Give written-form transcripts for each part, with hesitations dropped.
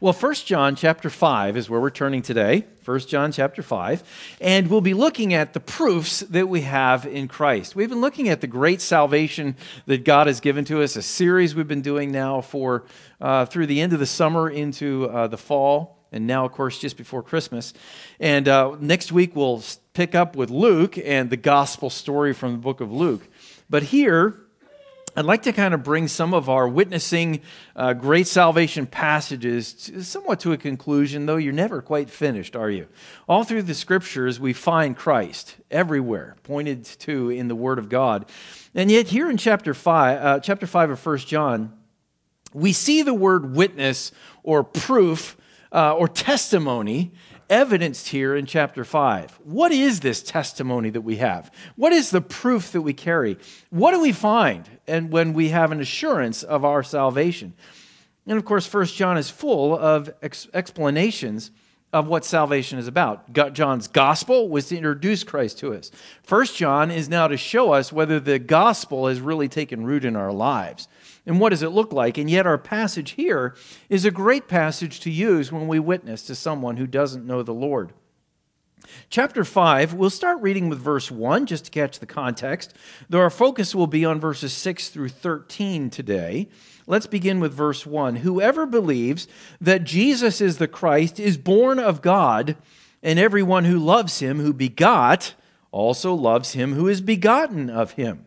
Well, 1 John chapter 5 is where we're turning today, 1 John chapter 5, and we'll be looking at the proofs that we have in Christ. We've been looking at the great salvation that God has given to us, a series we've been doing now for through the end of the summer into the fall, and now, of course, just before Christmas. And next week we'll pick up with Luke and the gospel story from the book of Luke. But here, I'd like to kind of bring some of our witnessing great salvation passages somewhat to a conclusion, though you're never quite finished, are you? All through the Scriptures, we find Christ everywhere, pointed to in the Word of God. And yet here in chapter 5 of 1 John, we see the word witness or proof or testimony evidenced here in chapter 5. What is this testimony that we have? What is the proof that we carry? What do we find and when we have an assurance of our salvation? And of course, 1 John is full of explanations of what salvation is about. John's gospel was to introduce Christ to us. 1 John is now to show us whether the gospel has really taken root in our lives. And what does it look like? And yet our passage here is a great passage to use when we witness to someone who doesn't know the Lord. Chapter 5, we'll start reading with verse 1 just to catch the context, though our focus will be on verses 6 through 13 today. Let's begin with verse 1. Whoever believes that Jesus is the Christ is born of God, and everyone who loves him who begot also loves him who is begotten of him.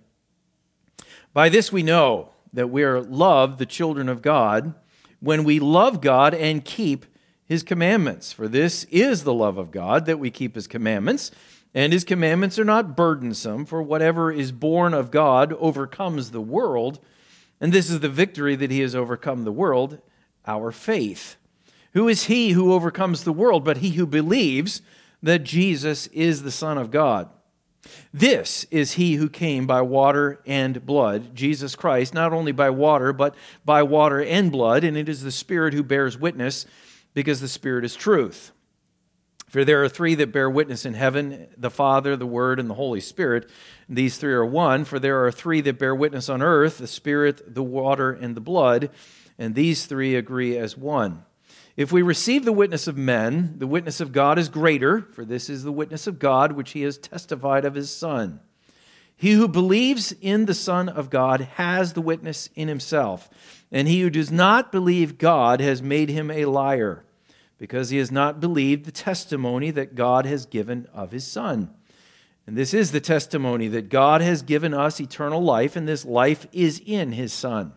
By this we know that we are loved, the children of God, when we love God and keep his commandments. For this is the love of God, that we keep his commandments, and his commandments are not burdensome, for whatever is born of God overcomes the world, and this is the victory that he has overcome the world, our faith. Who is he who overcomes the world but he who believes that Jesus is the Son of God? This is he who came by water and blood, Jesus Christ, not only by water, but by water and blood, and it is the Spirit who bears witness, because the Spirit is truth. For there are three that bear witness in heaven, the Father, the Word, and the Holy Spirit. These three are one, for there are three that bear witness on earth, the Spirit, the water, and the blood, and these three agree as one. If we receive the witness of men, the witness of God is greater, for this is the witness of God which he has testified of his Son. He who believes in the Son of God has the witness in himself, and he who does not believe God has made him a liar, because he has not believed the testimony that God has given of his Son. And this is the testimony that God has given us eternal life, and this life is in his Son.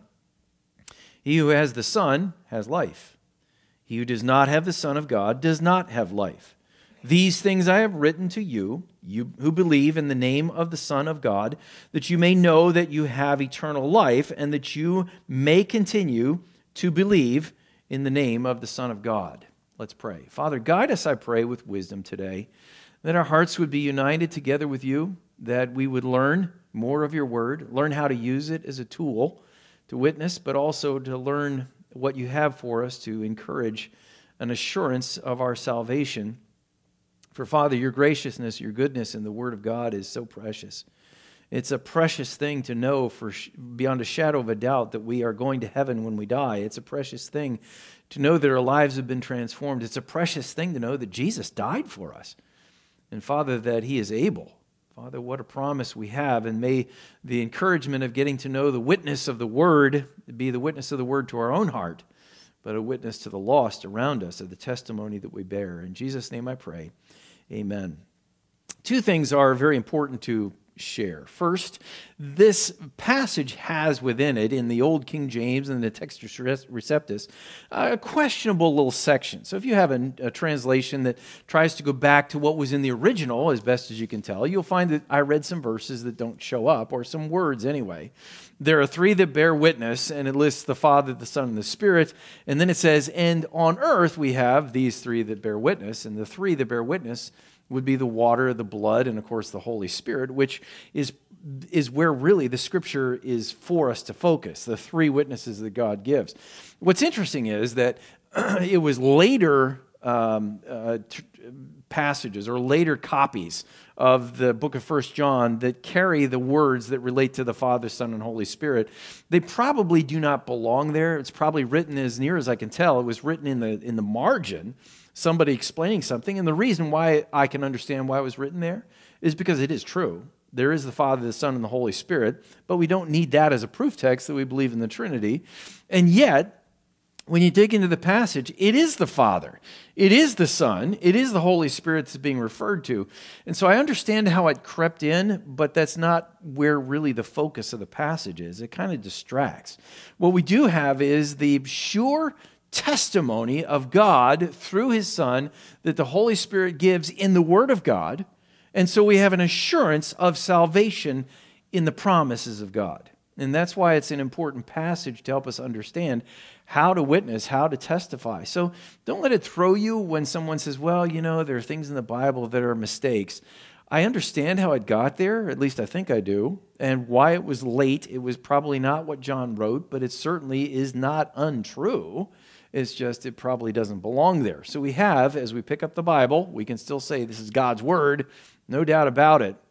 He who has the Son has life. He who does not have the Son of God does not have life. These things I have written to you, you who believe in the name of the Son of God, that you may know that you have eternal life, and that you may continue to believe in the name of the Son of God. Let's pray. Father, guide us, I pray, with wisdom today, that our hearts would be united together with you, that we would learn more of your word, learn how to use it as a tool to witness, but also to learn what you have for us to encourage an assurance of our salvation. For Father, your graciousness, your goodness in the Word of God is so precious. It's a precious thing to know for beyond a shadow of a doubt that we are going to heaven when we die. It's a precious thing to know that our lives have been transformed. It's a precious thing to know that Jesus died for us. And Father, that he is able. Father, what a promise we have, and may the encouragement of getting to know the witness of the Word be the witness of the Word to our own heart, but a witness to the lost around us of the testimony that we bear. In Jesus' name I pray, amen. Two things are very important to share. First, this passage has within it, in the Old King James and the Textus Receptus, a questionable little section. So if you have a translation that tries to go back to what was in the original, as best as you can tell, you'll find that I read some verses that don't show up, or some words anyway. There are three that bear witness, and it lists the Father, the Son, and the Spirit, and then it says, and on earth we have these three that bear witness, and the three that bear witness would be the water, the blood, and of course the Holy Spirit, which is where really the Scripture is for us to focus, the three witnesses that God gives. What's interesting is that it was later passages or later copies of the book of 1 John that carry the words that relate to the Father, Son, and Holy Spirit, they probably do not belong there. It's probably written, as near as I can tell, it was written in the margin, somebody explaining something. And the reason why I can understand why it was written there is because it is true. There is the Father, the Son, and the Holy Spirit, but we don't need that as a proof text that we believe in the Trinity. And yet, when you dig into the passage, it is the Father, it is the Son, it is the Holy Spirit that's being referred to. And so I understand how it crept in, but that's not where really the focus of the passage is. It kind of distracts. What we do have is the sure testimony of God through His Son that the Holy Spirit gives in the Word of God. And so we have an assurance of salvation in the promises of God. And that's why it's an important passage to help us understand how to witness, how to testify. So don't let it throw you when someone says, well, there are things in the Bible that are mistakes. I understand how it got there, at least I think I do, and why it was late. It was probably not what John wrote, but it certainly is not untrue. It's just it probably doesn't belong there. So we have, as we pick up the Bible, we can still say this is God's Word, no doubt about it.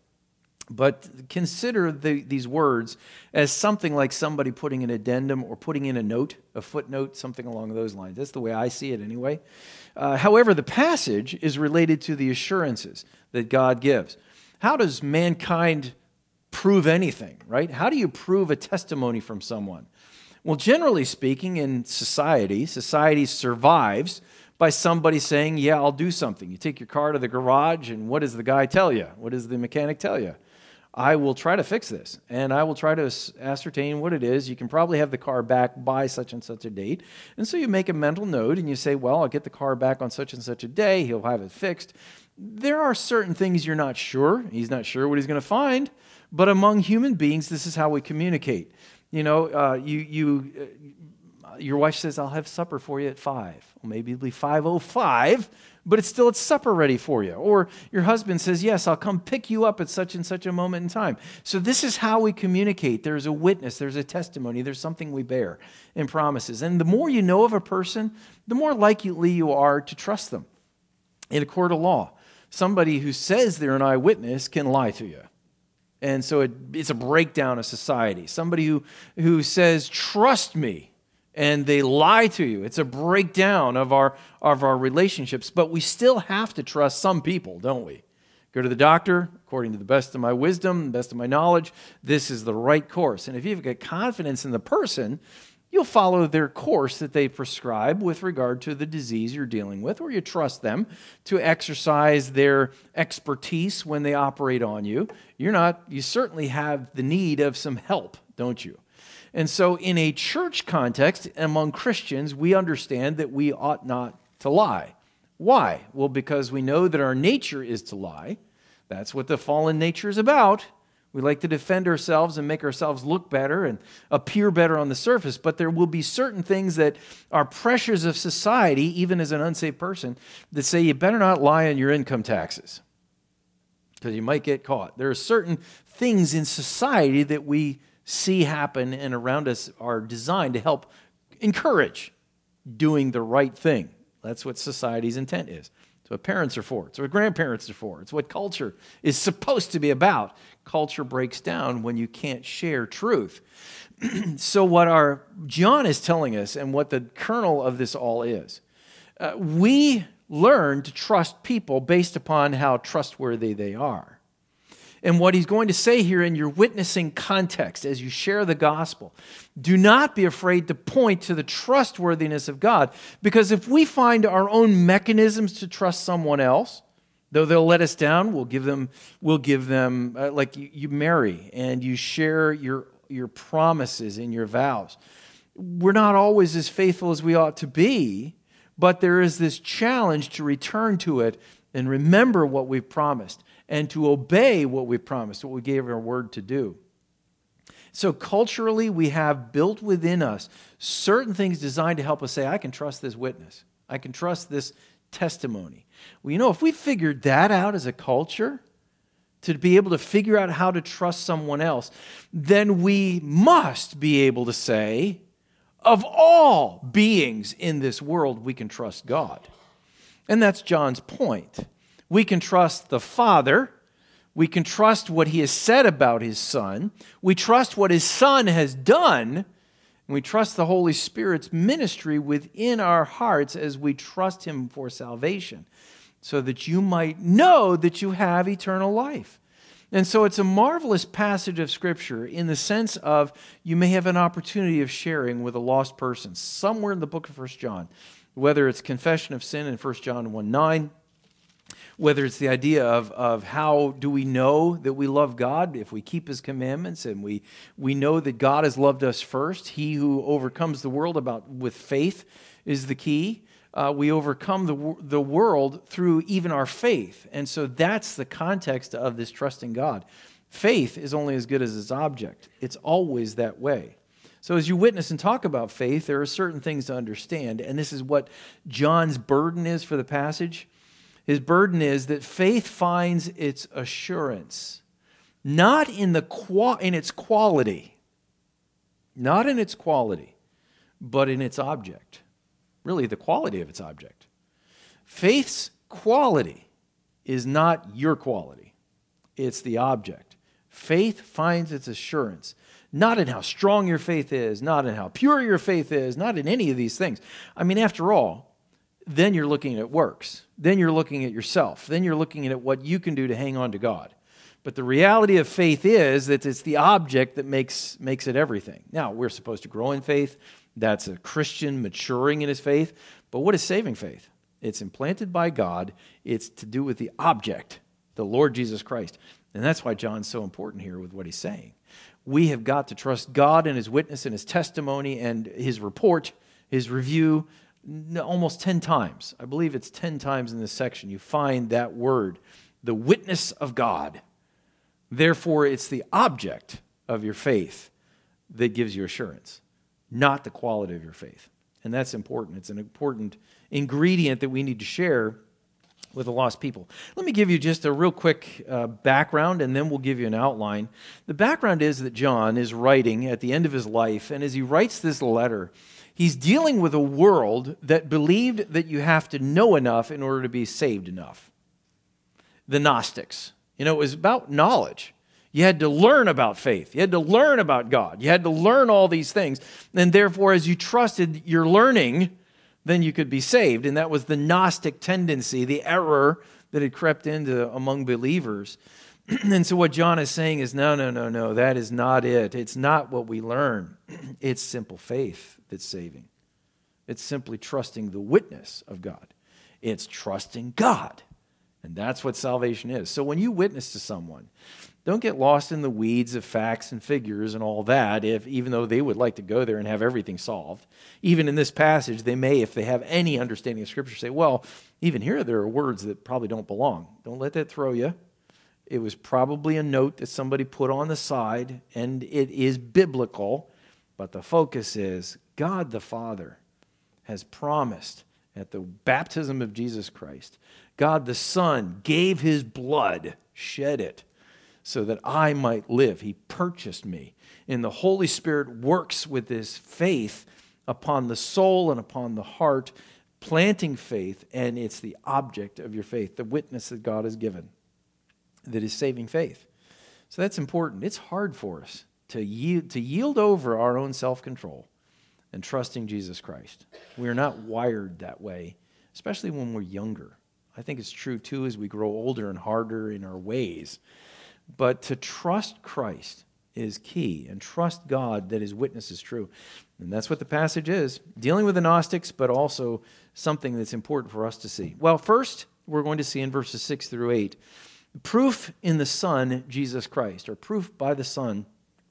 But consider these words as something like somebody putting an addendum or putting in a note, a footnote, something along those lines. That's the way I see it anyway. However, the passage is related to the assurances that God gives. How does mankind prove anything, right? How do you prove a testimony from someone? Well, generally speaking, in society survives by somebody saying, yeah, I'll do something. You take your car to the garage, and what does the guy tell you? What does the mechanic tell you? I will try to fix this, and I will try to ascertain what it is. You can probably have the car back by such and such a date. And so you make a mental note, and you say, well, I'll get the car back on such and such a day. He'll have it fixed. There are certain things you're not sure. He's not sure what he's going to find. But among human beings, this is how we communicate. Your wife says, I'll have supper for you at 5. Well, maybe it'll be 5:05, but it's still at supper ready for you. Or your husband says, yes, I'll come pick you up at such and such a moment in time. So this is how we communicate. There's a witness, there's a testimony, there's something we bear in promises. And the more you know of a person, the more likely you are to trust them. In a court of law, somebody who says they're an eyewitness can lie to you. And so it's a breakdown of society. Somebody who says, trust me, and they lie to you. It's a breakdown of our relationships. But we still have to trust some people, don't we? Go to the doctor, according to the best of my wisdom, the best of my knowledge, this is the right course. And if you've got confidence in the person, you'll follow their course that they prescribe with regard to the disease you're dealing with, or you trust them to exercise their expertise when they operate on you. You certainly have the need of some help, don't you? And so in a church context, among Christians, we understand that we ought not to lie. Why? Well, because we know that our nature is to lie. That's what the fallen nature is about. We like to defend ourselves and make ourselves look better and appear better on the surface, but there will be certain things that are pressures of society, even as an unsaved person, that say you better not lie on your income taxes because you might get caught. There are certain things in society that we see happen and around us are designed to help encourage doing the right thing. That's what society's intent is. It's what parents are for. It's what grandparents are for. It's what culture is supposed to be about. Culture breaks down when you can't share truth. So what John is telling us and what the kernel of this all is, we learn to trust people based upon how trustworthy they are. And what he's going to say here in your witnessing context as you share the gospel, do not be afraid to point to the trustworthiness of God. Because if we find our own mechanisms to trust someone else, though they'll let us down, we'll give them like you marry and you share your promises and your vows. We're not always as faithful as we ought to be, but there is this challenge to return to it and remember what we've promised, and to obey what we promised, what we gave our word to do. So culturally, we have built within us certain things designed to help us say, I can trust this witness. I can trust this testimony. Well, if we figured that out as a culture, to be able to figure out how to trust someone else, then we must be able to say, of all beings in this world, we can trust God. And that's John's point. We can trust the Father. We can trust what he has said about his Son. We trust what his Son has done. And we trust the Holy Spirit's ministry within our hearts as we trust him for salvation, so that you might know that you have eternal life. And so it's a marvelous passage of Scripture in the sense of you may have an opportunity of sharing with a lost person somewhere in the book of 1 John, whether it's confession of sin in 1 John 1:9, whether it's the idea of how do we know that we love God if we keep his commandments, and we know that God has loved us first. He who overcomes the world with faith is the key. We overcome the world through even our faith. And so that's the context of this trusting God. Faith is only as good as its object. It's always that way. So as you witness and talk about faith, there are certain things to understand. And this is what John's burden is for the passage. His burden is that faith finds its assurance, not in its quality, not in its quality, but in its object. Really, the quality of its object. Faith's quality is not your quality. It's the object. Faith finds its assurance, not in how strong your faith is, not in how pure your faith is, not in any of these things. I mean, after all, then you're looking at works. Then you're looking at yourself. Then you're looking at what you can do to hang on to God. But the reality of faith is that it's the object that makes it everything. Now, we're supposed to grow in faith. That's a Christian maturing in his faith. But what is saving faith? It's implanted by God. It's to do with the object, the Lord Jesus Christ. And that's why John's so important here with what he's saying. We have got to trust God and his witness and his testimony and his report, his review, almost 10 times. I believe it's 10 times in this section. You find that word, the witness of God. Therefore, it's the object of your faith that gives you assurance, not the quality of your faith. And that's important. It's an important ingredient that we need to share with the lost people. Let me give you just a real quick background, and then we'll give you an outline. The background is that John is writing at the end of his life, and as he writes this letter, he's dealing with a world that believed that you have to know enough in order to be saved enough. The Gnostics. It was about knowledge. You had to learn about faith. You had to learn about God. You had to learn all these things. And therefore, as you trusted your learning, then you could be saved. And that was the Gnostic tendency, the error that had crept into among believers. And so what John is saying is, no, that is not it. It's not what we learn. It's simple faith that's saving. It's simply trusting the witness of God. It's trusting God. And that's what salvation is. So when you witness to someone, don't get lost in the weeds of facts and figures and all that, even though they would like to go there and have everything solved. Even in this passage, they may, if they have any understanding of Scripture, say, well, even here there are words that probably don't belong. Don't let that throw you. It was probably a note that somebody put on the side, and it is biblical, but the focus is God the Father has promised at the baptism of Jesus Christ. God the Son gave his blood, shed it, so that I might live. He purchased me. And the Holy Spirit works with his faith upon the soul and upon the heart, planting faith, and it's the object of your faith, the witness that God has given, that is saving faith. So that's important. It's hard for us to yield over our own self-control and trusting Jesus Christ. We are not wired that way, especially when we're younger. I think it's true, too, as we grow older and harder in our ways. But to trust Christ is key, and trust God that his witness is true. And that's what the passage is, dealing with the Gnostics, but also something that's important for us to see. Well, first, we're going to see in verses 6 through 8, proof in the Son, Jesus Christ, or proof by the Son,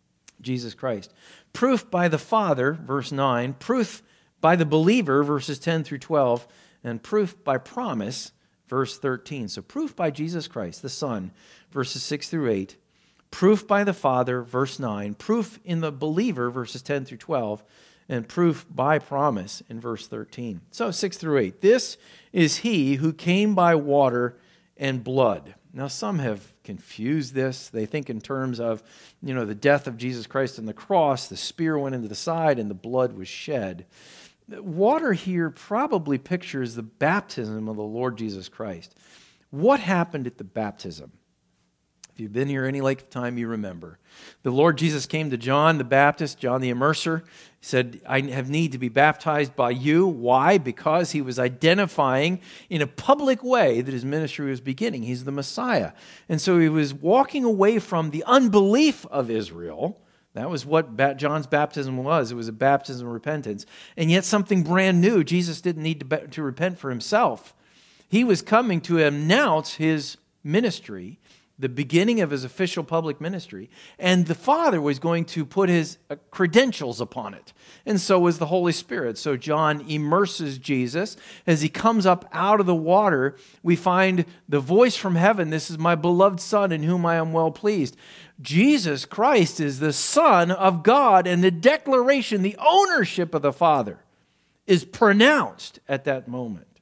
Jesus Christ. Proof by the Father, verse 9. Proof by the believer, verses 10 through 12. And proof by promise, verse 13. So proof by Jesus Christ, the Son, verses 6 through 8. Proof by the Father, verse 9. Proof in the believer, verses 10 through 12. And proof by promise in verse 13. So 6 through 8. This is he who came by water and blood. Now some have confused this. They think in terms of, the death of Jesus Christ on the cross, the spear went into the side and the blood was shed. Water here probably pictures the baptism of the Lord Jesus Christ. What happened at the baptism? If you've been here any length of time, you remember. The Lord Jesus came to John the Baptist, John the Immerser. He said, I have need to be baptized by you. Why? Because he was identifying in a public way that his ministry was beginning. He's the Messiah. And so he was walking away from the unbelief of Israel. That was what John's baptism was. It was a baptism of repentance. And yet something brand new. Jesus didn't need to repent for himself. He was coming to announce his ministry, the beginning of his official public ministry, and the Father was going to put his credentials upon it. And so was the Holy Spirit. So John immerses Jesus. As he comes up out of the water, we find the voice from heaven, "This is my beloved Son in whom I am well pleased." Jesus Christ is the Son of God, and the declaration, the ownership of the Father is pronounced at that moment.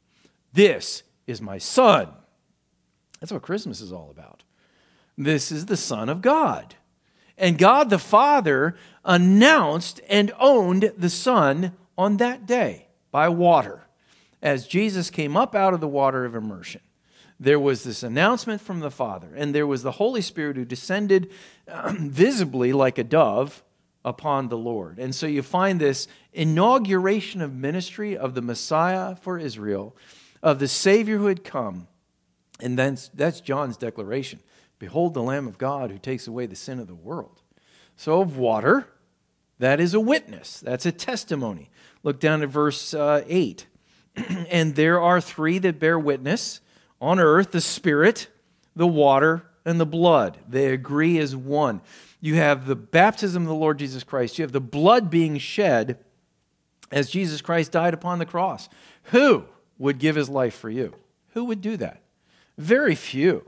This is my Son. That's what Christmas is all about. This is the Son of God. And God the Father announced and owned the Son on that day by water. As Jesus came up out of the water of immersion, there was this announcement from the Father, and there was the Holy Spirit who descended visibly like a dove upon the Lord. And so you find this inauguration of ministry of the Messiah for Israel, of the Savior who had come. And then that's John's declaration. Behold the Lamb of God who takes away the sin of the world. So of water, that is a witness. That's a testimony. Look down at verse 8. And there are three that bear witness on earth, the Spirit, the water, and the blood. They agree as one. You have the baptism of the Lord Jesus Christ. You have the blood being shed as Jesus Christ died upon the cross. Who would give his life for you? Who would do that? Very few.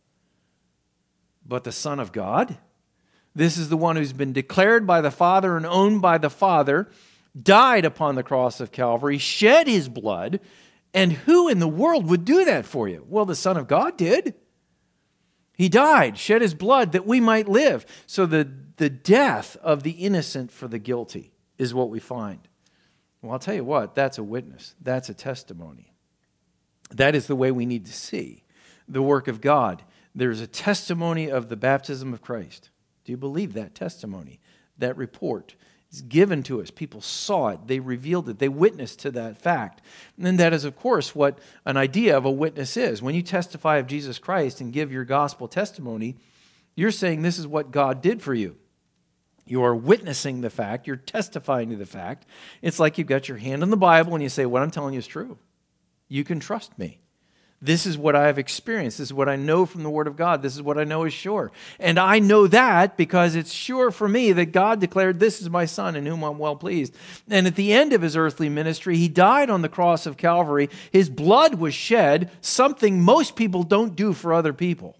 But the Son of God, this is the one who's been declared by the Father and owned by the Father, died upon the cross of Calvary, shed his blood, and who in the world would do that for you? Well, the Son of God did. He died, shed his blood that we might live. So the death of the innocent for the guilty is what we find. Well, I'll tell you what, that's a witness. That's a testimony. That is the way we need to see the work of God. There's a testimony of the baptism of Christ. Do you believe that testimony? That report is given to us. People saw it. They revealed it. They witnessed to that fact. And that is, of course, what an idea of a witness is. When you testify of Jesus Christ and give your gospel testimony, you're saying this is what God did for you. You are witnessing the fact. You're testifying to the fact. It's like you've got your hand on the Bible and you say, what I'm telling you is true. You can trust me. This is what I have experienced. This is what I know from the Word of God. This is what I know is sure. And I know that because it's sure for me that God declared, this is my Son in whom I'm well pleased. And at the end of his earthly ministry, he died on the cross of Calvary. His blood was shed, something most people don't do for other people.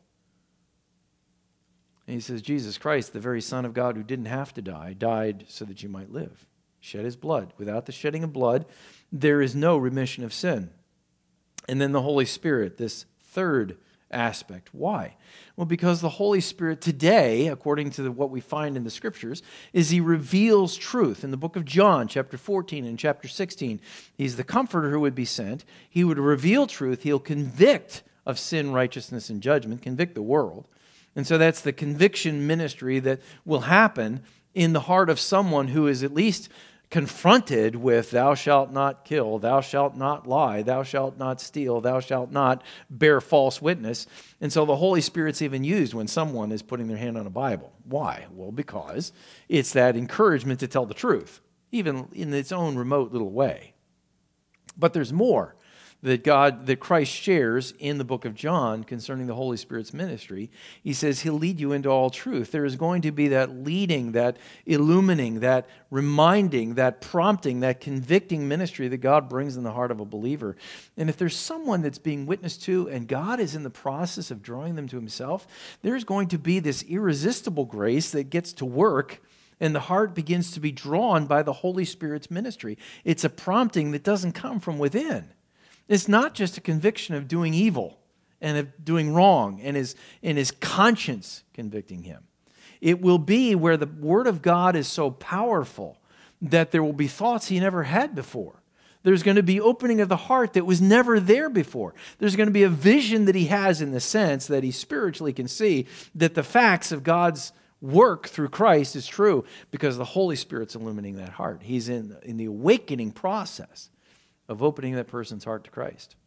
And he says, Jesus Christ, the very Son of God who didn't have to die, died so that you might live. Shed his blood. Without the shedding of blood, there is no remission of sin. And then the Holy Spirit, this third aspect. Why? Well, because the Holy Spirit today, according to what we find in the Scriptures, is he reveals truth. In the book of John, chapter 14 and chapter 16, he's the comforter who would be sent. He would reveal truth. He'll convict of sin, righteousness, and judgment, convict the world. And so that's the conviction ministry that will happen in the heart of someone who is at least confronted with thou shalt not kill, thou shalt not lie, thou shalt not steal, thou shalt not bear false witness. And so the Holy Spirit's even used when someone is putting their hand on a Bible. Why? Well, because it's that encouragement to tell the truth, even in its own remote little way. But there's more that Christ shares in the book of John concerning the Holy Spirit's ministry. He says he'll lead you into all truth. There is going to be that leading, that illumining, that reminding, that prompting, that convicting ministry that God brings in the heart of a believer. And if there's someone that's being witnessed to and God is in the process of drawing them to himself, there's going to be this irresistible grace that gets to work and the heart begins to be drawn by the Holy Spirit's ministry. It's a prompting that doesn't come from within. It's not just a conviction of doing evil and of doing wrong and his conscience convicting him. It will be where the Word of God is so powerful that there will be thoughts he never had before. There's going to be opening of the heart that was never there before. There's going to be a vision that he has in the sense that he spiritually can see that the facts of God's work through Christ is true because the Holy Spirit's illuminating that heart. He's in the awakening process of opening that person's heart to Christ.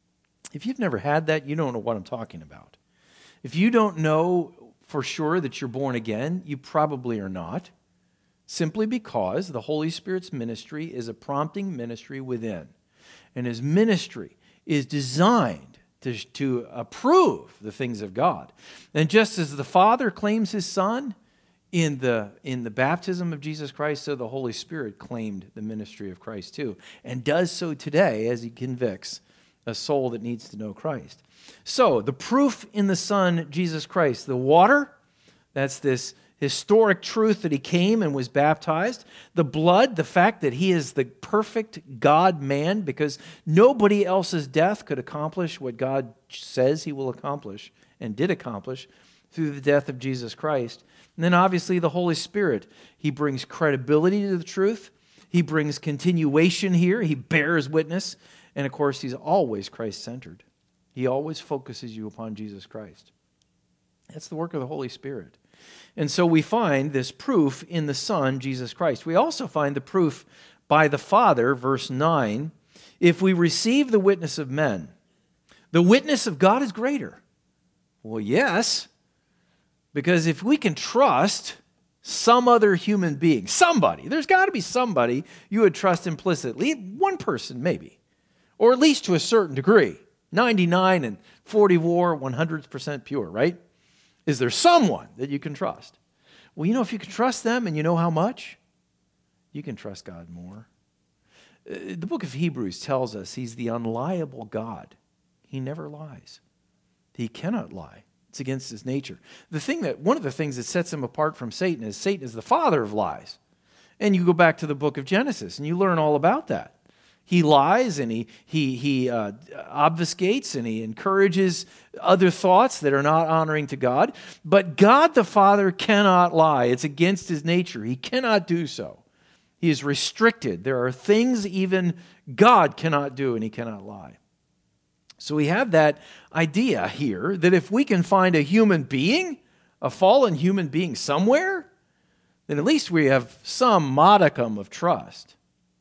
If you've never had that, you don't know what I'm talking about. If you don't know for sure that you're born again, you probably are not. Simply because the Holy Spirit's ministry is a prompting ministry within. And his ministry is designed to approve the things of God. And just as the Father claims his Son in the baptism of Jesus Christ, so the Holy Spirit claimed the ministry of Christ too, and does so today as he convicts a soul that needs to know Christ. So, the proof in the Son, Jesus Christ, the water, that's this historic truth that he came and was baptized. The blood, the fact that he is the perfect God-man, because nobody else's death could accomplish what God says he will accomplish and did accomplish through the death of Jesus Christ. And then obviously the Holy Spirit. He brings credibility to the truth. He brings continuation here. He bears witness. And of course, he's always Christ-centered. He always focuses you upon Jesus Christ. That's the work of the Holy Spirit. And so we find this proof in the Son, Jesus Christ. We also find the proof by the Father, verse 9. If we receive the witness of men, the witness of God is greater. Well, yes, because if we can trust some other human being, somebody, there's got to be somebody you would trust implicitly, one person maybe, or at least to a certain degree, 99 and 44, 100% pure, right? Is there someone that you can trust? Well, if you can trust them and you know how much, you can trust God more. The book of Hebrews tells us he's the unliable God. He never lies. He cannot lie. It's against his nature. One of the things that sets him apart from Satan is the father of lies. And you go back to the book of Genesis and you learn all about that. He lies and he obfuscates and he encourages other thoughts that are not honoring to God. But God the Father cannot lie. It's against his nature. He cannot do so. He is restricted. There are things even God cannot do and he cannot lie. So we have that idea here that if we can find a human being, a fallen human being somewhere, then at least we have some modicum of trust.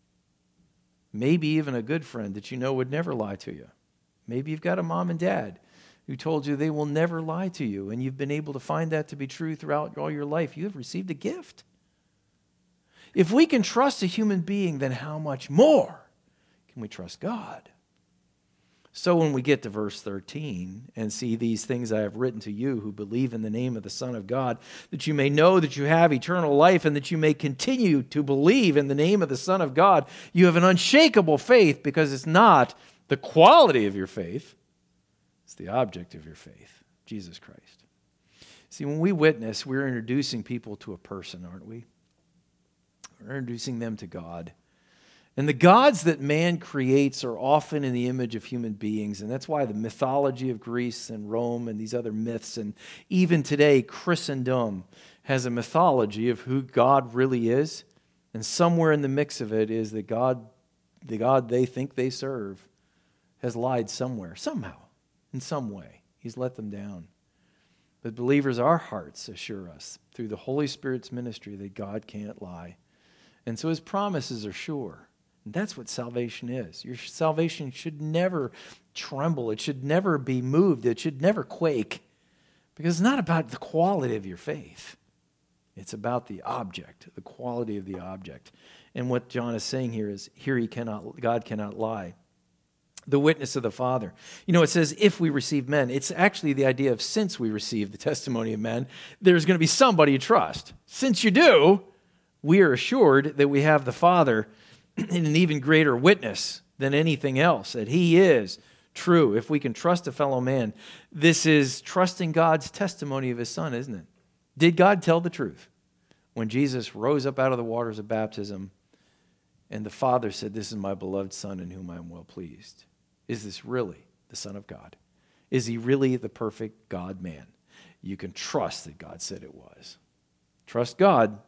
Maybe even a good friend that you know would never lie to you. Maybe you've got a mom and dad who told you they will never lie to you, and you've been able to find that to be true throughout all your life. You have received a gift. If we can trust a human being, then how much more can we trust God? So when we get to verse 13 and see these things I have written to you who believe in the name of the Son of God, that you may know that you have eternal life and that you may continue to believe in the name of the Son of God, you have an unshakable faith because it's not the quality of your faith, it's the object of your faith, Jesus Christ. See, when we witness, we're introducing people to a person, aren't we? We're introducing them to God. And the gods that man creates are often in the image of human beings. And that's why the mythology of Greece and Rome and these other myths, and even today, Christendom has a mythology of who God really is. And somewhere in the mix of it is that the God they think they serve, has lied somewhere, somehow, in some way. He's let them down. But believers, our hearts assure us through the Holy Spirit's ministry that God can't lie. And so his promises are sure. And that's what salvation is. Your salvation should never tremble. It should never be moved. It should never quake. Because it's not about the quality of your faith. It's about the object, the quality of the object. And what John is saying here is, God cannot lie. The witness of the Father. It says, if we receive men. It's actually the idea of since we receive the testimony of men, there's going to be somebody you trust. Since you do, we are assured that we have the Father in an even greater witness than anything else, that he is true. If we can trust a fellow man, this is trusting God's testimony of his Son, isn't it? Did God tell the truth? When Jesus rose up out of the waters of baptism and the Father said, this is my beloved Son in whom I am well pleased. Is this really the Son of God? Is he really the perfect God-man? You can trust that God said it was. Trust God,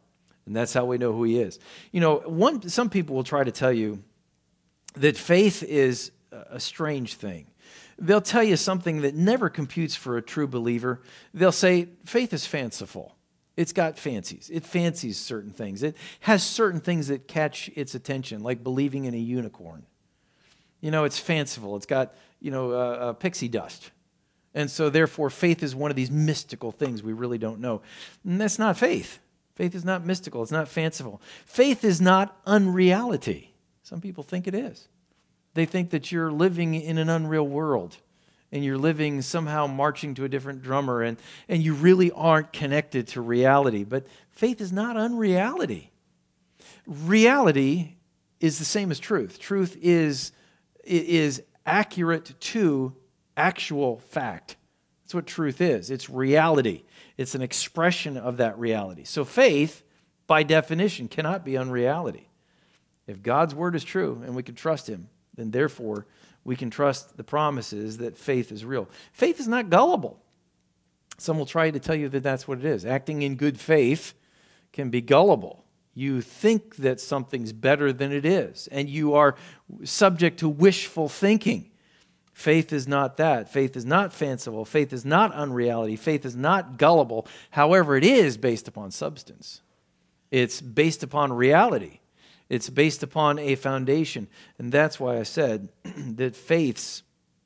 And that's how we know who he is. Some people will try to tell you that faith is a strange thing. They'll tell you something that never computes for a true believer. They'll say faith is fanciful. It's got fancies. It fancies certain things. It has certain things that catch its attention, like believing in a unicorn. It's fanciful. It's got, pixie dust. And so therefore faith is one of these mystical things we really don't know. And that's not faith. Faith is not mystical. It's not fanciful. Faith is not unreality. Some people think it is. They think that you're living in an unreal world and you're living somehow marching to a different drummer and you really aren't connected to reality. But faith is not unreality. Reality is the same as truth. Truth is accurate to actual fact. That's what truth is. It's reality. It's an expression of that reality. So faith, by definition, cannot be unreality. If God's word is true and we can trust him, then therefore we can trust the promises that faith is real. Faith is not gullible. Some will try to tell you that that's what it is. Acting in good faith can be gullible. You think that something's better than it is, and you are subject to wishful thinking. Faith is not that. Faith is not fanciful. Faith is not unreality. Faith is not gullible. However, it is based upon substance. It's based upon reality. It's based upon a foundation. And that's why I said that faith's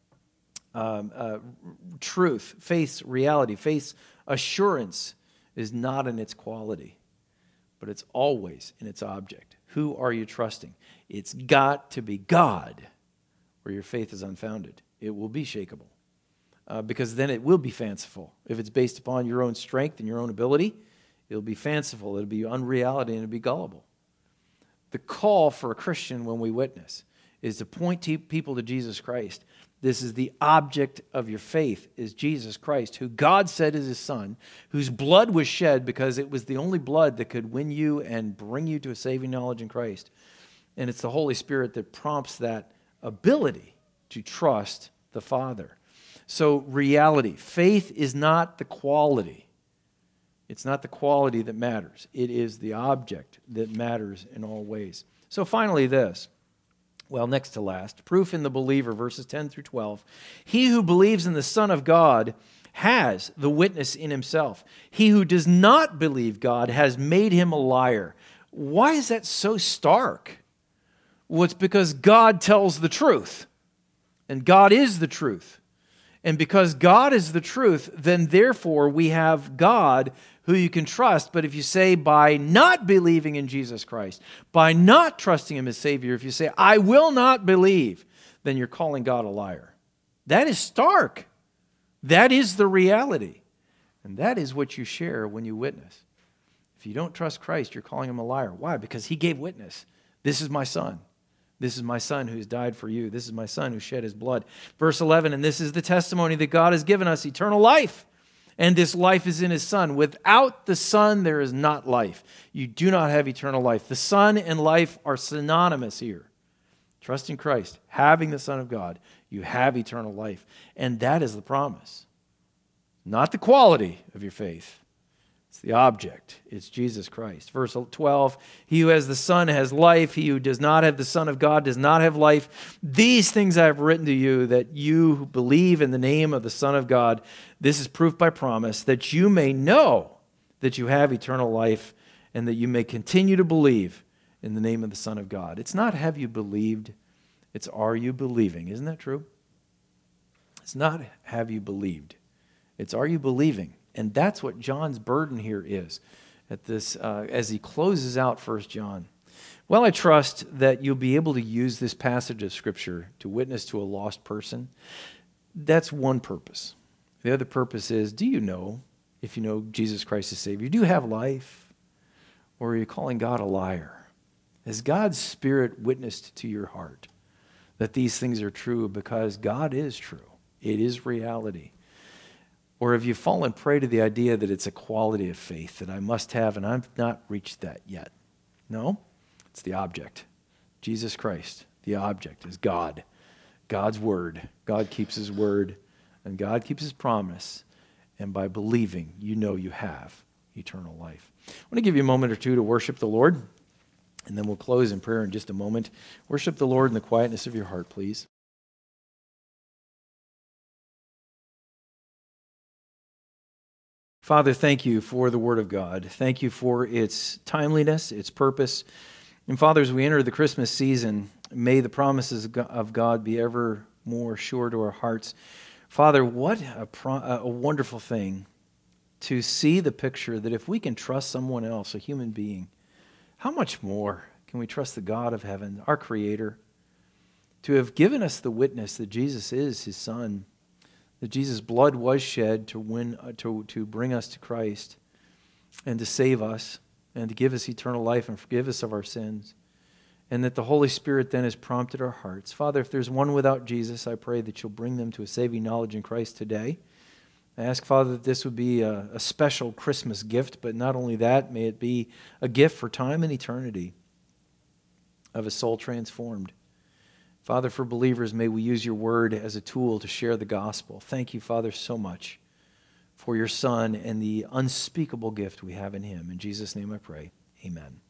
truth, faith's reality, faith's assurance is not in its quality, but it's always in its object. Who are you trusting? It's got to be God, or your faith is unfounded. It will be shakeable, because then it will be fanciful. If it's based upon your own strength and your own ability, it'll be fanciful, it'll be unreality, and it'll be gullible. The call for a Christian when we witness is to point people to Jesus Christ. This is the object of your faith, is Jesus Christ, who God said is his Son, whose blood was shed because it was the only blood that could win you and bring you to a saving knowledge in Christ. And it's the Holy Spirit that prompts that ability to trust the Father. So reality, faith is not the quality. It's not the quality that matters. It is the object that matters in all ways. So finally this, next to last, proof in the believer, verses 10 through 12. He who believes in the Son of God has the witness in himself. He who does not believe God has made him a liar. Why is that so stark? Well, it's because God tells the truth, and God is the truth. And because God is the truth, then therefore we have God who you can trust. But if you say by not believing in Jesus Christ, by not trusting him as Savior, if you say, I will not believe, then you're calling God a liar. That is stark. That is the reality. And that is what you share when you witness. If you don't trust Christ, you're calling him a liar. Why? Because he gave witness. This is my Son. This is my Son who's died for you. This is my Son who shed his blood. Verse 11, and this is the testimony that God has given us, eternal life. And this life is in his Son. Without the Son, there is not life. You do not have eternal life. The Son and life are synonymous here. Trust in Christ, having the Son of God, you have eternal life. And that is the promise. Not the quality of your faith. It's the object. It's Jesus Christ. Verse 12, he who has the Son has life. He who does not have the Son of God does not have life. These things I have written to you, that you who believe in the name of the Son of God, this is proof by promise, that you may know that you have eternal life and that you may continue to believe in the name of the Son of God. It's not have you believed, it's are you believing. Isn't that true? It's not have you believed. It's are you believing. And that's what John's burden here is at this, as he closes out 1 John. Well, I trust that you'll be able to use this passage of Scripture to witness to a lost person. That's one purpose. The other purpose is, do you know, if you know Jesus Christ as Savior, do you have life? Or are you calling God a liar? Has God's Spirit witnessed to your heart that these things are true because God is true? It is reality. Or have you fallen prey to the idea that it's a quality of faith that I must have and I've not reached that yet? No, it's the object. Jesus Christ, the object is God. God's Word. God keeps His Word and God keeps His promise. And by believing, you know you have eternal life. I want to give you a moment or two to worship the Lord, and then we'll close in prayer in just a moment. Worship the Lord in the quietness of your heart, please. Father, thank you for the Word of God. Thank you for its timeliness, its purpose. And Father, as we enter the Christmas season, may the promises of God be ever more sure to our hearts. Father, what a wonderful thing to see the picture that if we can trust someone else, a human being, how much more can we trust the God of heaven, our Creator, to have given us the witness that Jesus is His Son, that Jesus' blood was shed to bring us to Christ and to save us and to give us eternal life and forgive us of our sins, and that the Holy Spirit then has prompted our hearts. Father, if there's one without Jesus, I pray that you'll bring them to a saving knowledge in Christ today. I ask, Father, that this would be a special Christmas gift, but not only that, may it be a gift for time and eternity of a soul transformed. Father, for believers, may we use your word as a tool to share the gospel. Thank you, Father, so much for your Son and the unspeakable gift we have in him. In Jesus' name I pray, amen.